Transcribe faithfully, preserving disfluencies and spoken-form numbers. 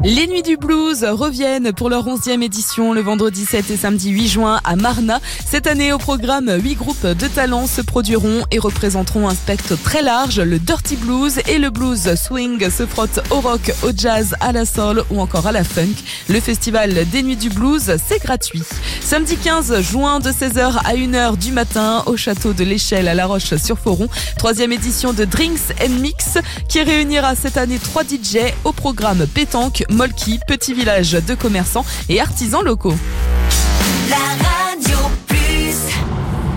Les Nuits du Blues reviennent pour leur onzième édition le vendredi sept et samedi huit juin à Marna. Cette année au programme, huit groupes de talents se produiront et représenteront un spectre très large. Le dirty blues et le blues swing se frottent au rock, au jazz, à la soul ou encore à la funk. Le festival des Nuits du Blues, c'est gratuit. Samedi quinze juin de seize heures à une heure du matin au château de l'Échelle à La Roche-sur-Foron. Troisième édition de Drinks and Mix qui réunira cette année trois D J au programme pétanque, molki, petit village de commerçants et artisans locaux.